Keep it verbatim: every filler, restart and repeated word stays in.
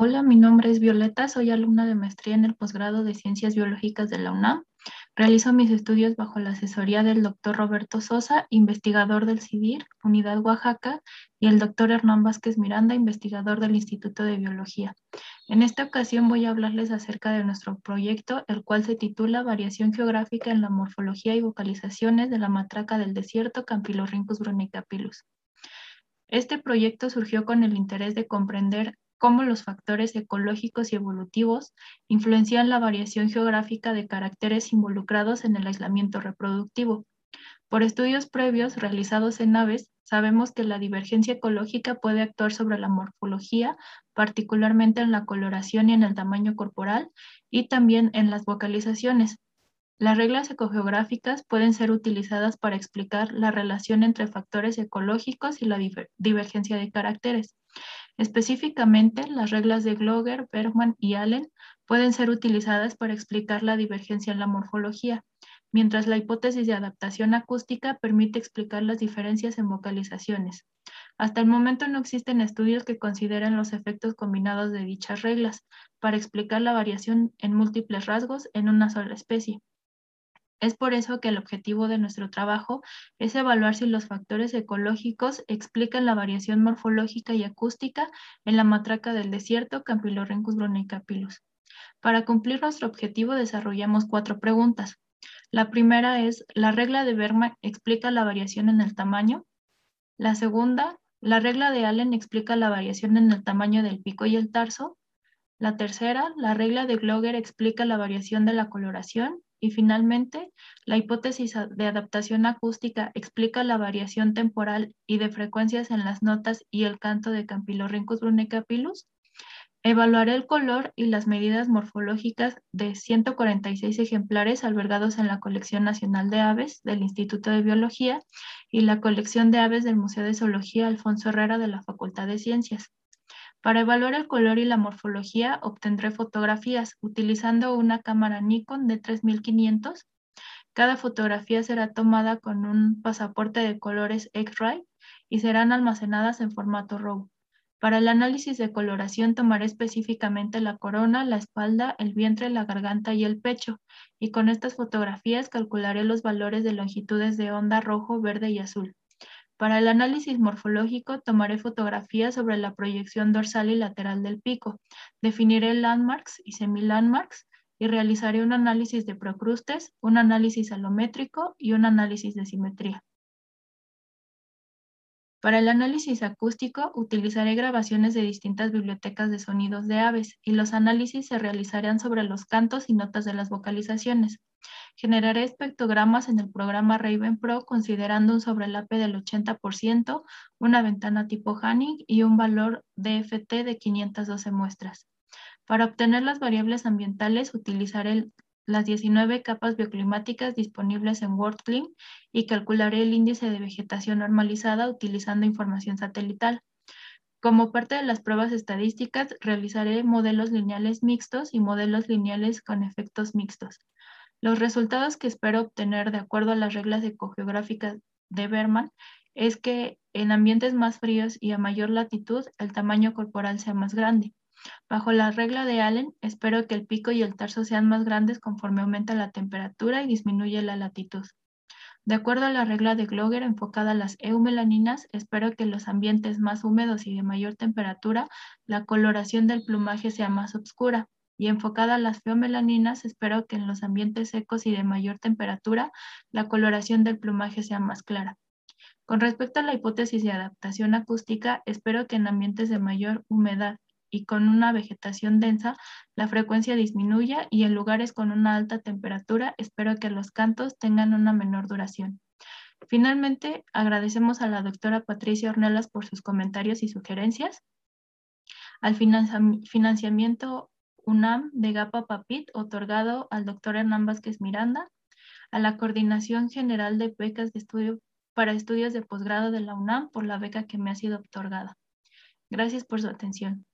Hola, mi nombre es Violeta, soy alumna de maestría en el posgrado de Ciencias Biológicas de la UNAM. Realizo mis estudios bajo la asesoría del doctor Roberto Sosa, investigador del CIDIR, Unidad Oaxaca, y el doctor Hernán Vázquez Miranda, investigador del Instituto de Biología. En esta ocasión voy a hablarles acerca de nuestro proyecto, el cual se titula Variación geográfica en la morfología y vocalizaciones de la matraca del desierto Campylorhynchus brunicapillus. Este proyecto surgió con el interés de comprender cómo los factores ecológicos y evolutivos influencian la variación geográfica de caracteres involucrados en el aislamiento reproductivo. Por estudios previos realizados en aves, sabemos que la divergencia ecológica puede actuar sobre la morfología, particularmente en la coloración y en el tamaño corporal, y también en las vocalizaciones. Las reglas ecogeográficas pueden ser utilizadas para explicar la relación entre factores ecológicos y la diver divergencia de caracteres. Específicamente, las reglas de Gloger, Bergman y Allen pueden ser utilizadas para explicar la divergencia en la morfología, mientras la hipótesis de adaptación acústica permite explicar las diferencias en vocalizaciones. Hasta el momento no existen estudios que consideren los efectos combinados de dichas reglas para explicar la variación en múltiples rasgos en una sola especie. Es por eso que el objetivo de nuestro trabajo es evaluar si los factores ecológicos explican la variación morfológica y acústica en la matraca del desierto Campylorhynchus brunicapillus. Para cumplir nuestro objetivo desarrollamos cuatro preguntas. La primera es, ¿la regla de Bergman explica la variación en el tamaño? La segunda, ¿la regla de Allen explica la variación en el tamaño del pico y el tarso? La tercera, la regla de Gloger explica la variación de la coloración. Y finalmente, la hipótesis de adaptación acústica explica la variación temporal y de frecuencias en las notas y el canto de Campylorhynchus brunicapillus. Evaluaré el color y las medidas morfológicas de ciento cuarenta y seis ejemplares albergados en la Colección Nacional de Aves del Instituto de Biología y la Colección de Aves del Museo de Zoología Alfonso Herrera de la Facultad de Ciencias. Para evaluar el color y la morfología, obtendré fotografías utilizando una cámara Nikon D tres mil quinientos. Cada fotografía será tomada con un pasaporte de colores X-ray y serán almacenadas en formato RAW. Para el análisis de coloración tomaré específicamente la corona, la espalda, el vientre, la garganta y el pecho, y con estas fotografías calcularé los valores de longitudes de onda rojo, verde y azul. Para el análisis morfológico, tomaré fotografías sobre la proyección dorsal y lateral del pico, definiré landmarks y semilandmarks y realizaré un análisis de procrustes, un análisis alométrico y un análisis de simetría. Para el análisis acústico, utilizaré grabaciones de distintas bibliotecas de sonidos de aves y los análisis se realizarán sobre los cantos y notas de las vocalizaciones. Generaré espectrogramas en el programa Raven Pro considerando un sobrelape del ochenta por ciento, una ventana tipo Hanning y un valor D F T de quinientas doce muestras. Para obtener las variables ambientales utilizaré el, las diecinueve capas bioclimáticas disponibles en WorldClim y calcularé el índice de vegetación normalizada utilizando información satelital. Como parte de las pruebas estadísticas, realizaré modelos lineales mixtos y modelos lineales con efectos mixtos. Los resultados que espero obtener de acuerdo a las reglas ecogeográficas de Bergman es que en ambientes más fríos y a mayor latitud el tamaño corporal sea más grande. Bajo la regla de Allen, espero que el pico y el tarso sean más grandes conforme aumenta la temperatura y disminuye la latitud. De acuerdo a la regla de Gloger enfocada a las eumelaninas, espero que en los ambientes más húmedos y de mayor temperatura, la coloración del plumaje sea más oscura. Y enfocada a las feomelaninas, espero que en los ambientes secos y de mayor temperatura, la coloración del plumaje sea más clara. Con respecto a la hipótesis de adaptación acústica, espero que en ambientes de mayor humedad y con una vegetación densa, la frecuencia disminuya y en lugares con una alta temperatura, espero que los cantos tengan una menor duración. Finalmente, agradecemos a la doctora Patricia Ornelas por sus comentarios y sugerencias, al financiamiento UNAM de GAPA-PAPIT otorgado al doctor Hernán Vázquez Miranda, a la Coordinación General de Becas de Estudio para Estudios de Posgrado de la UNAM por la beca que me ha sido otorgada. Gracias por su atención.